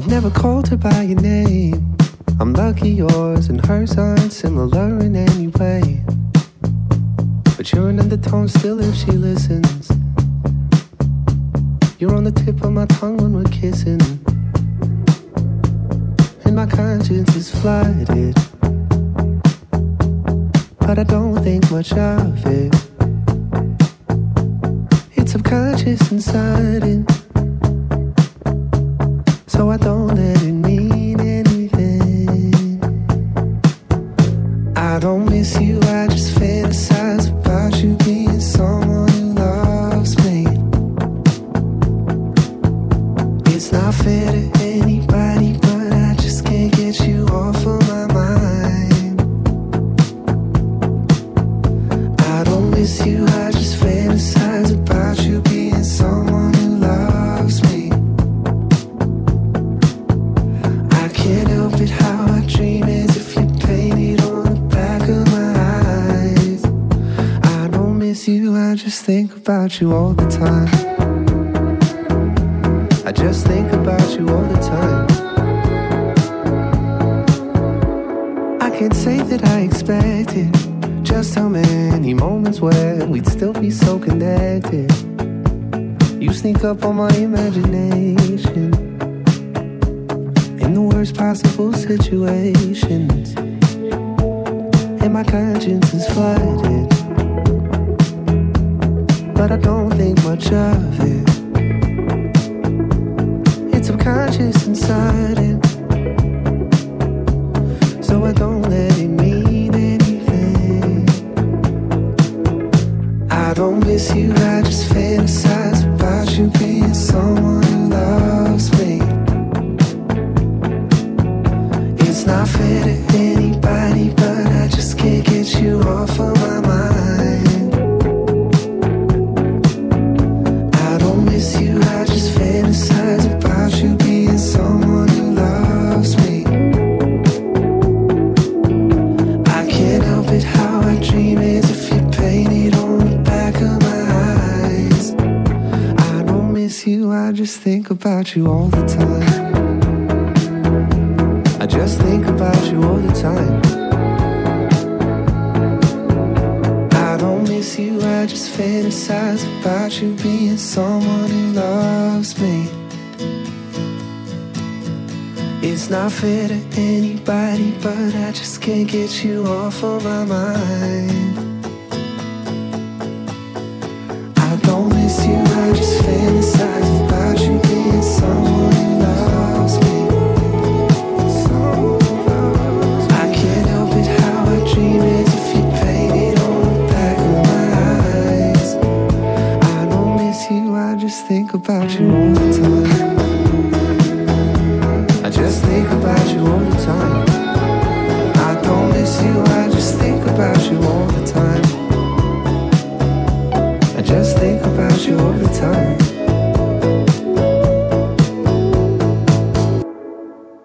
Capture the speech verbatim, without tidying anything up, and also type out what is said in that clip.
never called her by your name. I'm lucky yours and hers aren't similar in any way. But you're an undertone still if she listens. You're on the tip of my tongue when we're kissing. And my conscience is flooded, but I don't think much of it. It's subconscious and sudden, so I don't let it mean anything. I don't miss you, I just fantasize about you being someone who loves me. It's not fair to anybody, but I just can't get you off of my mind. I don't miss you, I just fantasize about you being someone who loves me. I can't help it how I dream as if you painted on the back of my eyes. I don't miss you, I just think about you all the time. I just think about you all the time. I can't say that I expected just how many moments where we'd still be so connected. You sneak up on my imagination in the worst possible situations, and my conscience is flooded, but I don't think much of it. It's subconscious and sudden, so I don't let it mean anything. I don't miss you, I just fantasize about you being someone who loves me. It's not fair to anybody, but I just can't get you off of my mind. I don't miss you, I just fantasize about you being someone who loves me. I can't help it how I dream as if you painted on the back of my eyes. I don't miss you, I just think about you all the time. I just think about you all the time. I don't miss you, I just fantasize about you being someone who loves me. It's not fair to anybody, but I just can't get you off of my mind.